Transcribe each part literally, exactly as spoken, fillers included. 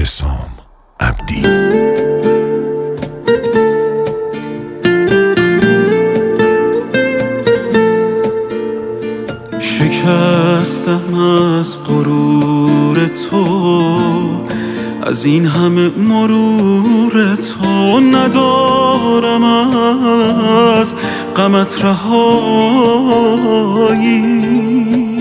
حسام عبدی. شکستم از غرور تو، از این همه مرور تو ندارم از غمت رهایی.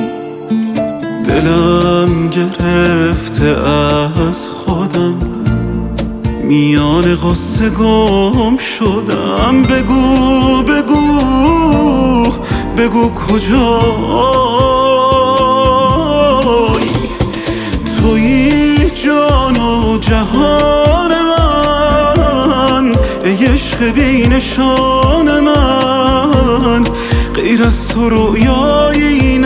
دلم گرفته از خودم، میان غصه گم شدم. بگو بگو بگو کجایی؟ تویی جان و جهان من، ای عشق بی نشان من. غیر از تو رویایی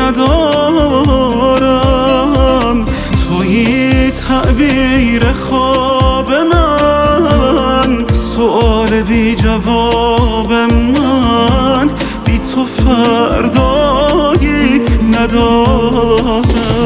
ندارم، تویی تعبیر خواب من، سؤال بی جواب من. بی تو فردایی ندارم.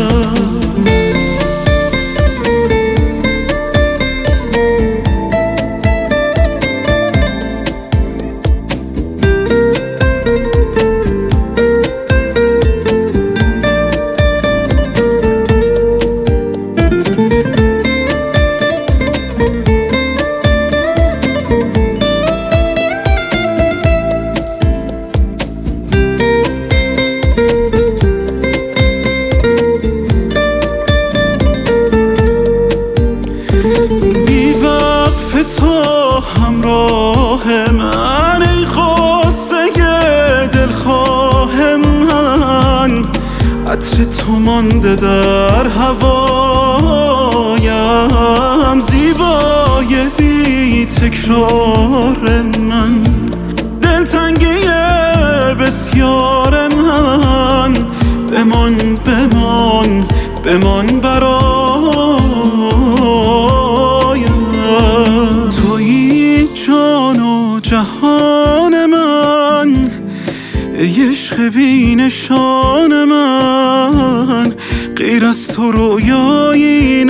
تو همراه من، ای غصه دلخواه من. عطر تو مانده در هوایم، زیبای بی تکرار من. دلتنگی بسیار من، بمان بمان بمان برایم. تویی جان و جهان من، ای عشق بی نشان من. غیر از تو رویایی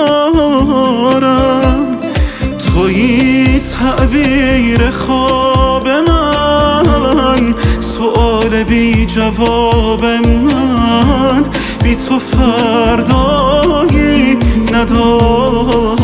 ندارم، تویی تعبیر خواب من، سؤال بی جواب من. بی تو فردایی ندارم.